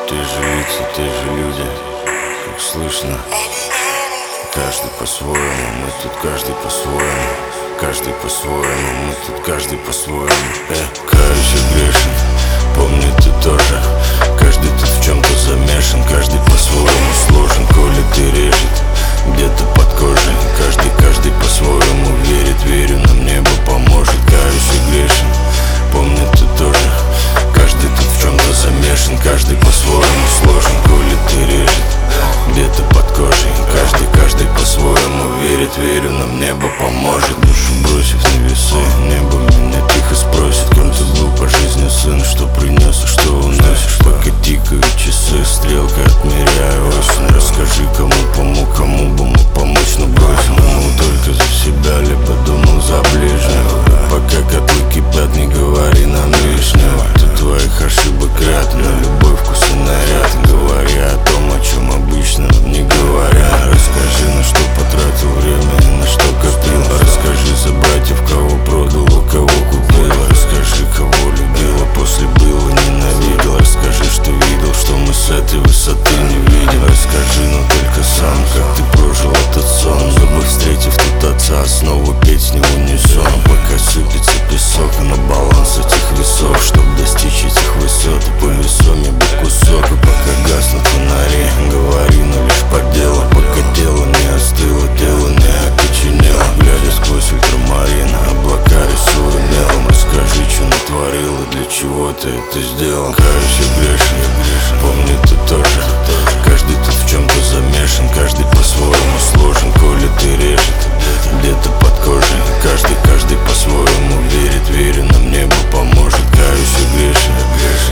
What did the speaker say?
Те же лица, те же люди, как слышно. Каждый по-своему, мы тут каждый по-своему. Каждый по-своему, мы тут каждый по-своему. Каюсь и грешен, помни ты тоже. Каждый тут в чем-то замешан, каждый по-своему сложен. Коли ты режет где-то под кожей, каждый по-своему верит, верю, нам небо поможет. Каюсь и грешен, помни ты тоже. Каждый тут в чем-то замешан, каждый по-своему сложен. Коли ты режет где-то под кожей, каждый по-своему верит, верю, нам небо поможет. Душу бросив на весы, небо меня тихо спросит: кем ты был по жизни, сын, что принес и что уносишь? Пока тикают часы, стрелка отмеряю осень. Расскажи, кому помог, кому бы мог помочь, но бросил. Думал только за себя, либо думал за ближнего. Пока котлы кипят, не говори нам лишнего. Тут твоих ошибок ряд, на любой вкус и наряд. Говоря о том, о чем обычно не говоря. Расскажи, на что потратил время и на что копил. Расскажи за братьев, кого продал, у кого купил. Расскажи, кого любил, а после было ненавидел. Расскажи, что видел, что мы с этой высоты не видим. Расскажи, но только сам, как ты прожил этот сон. Дабы, встретив тут отца, снова петь с него унисон. Пока сыпется песок на баланс этих весов, чтоб достичь этих высот и по весоме быть кусок. И пока гаснут фонари, говори, но лишь по делу. Пока дело не остыло, тело не окоченело. Глядя сквозь ультрамарин, облака рисую мелом. Расскажи, что натворил и для чего ты это сделал. Каюсь и грешен, помни ты тоже. Каждый тут в чем-то замешан, каждый по-своему сложен. Коли ты режет где-то под кожей, каждый по-своему верит, верю, нам небо поможет. Каюсь и грешен,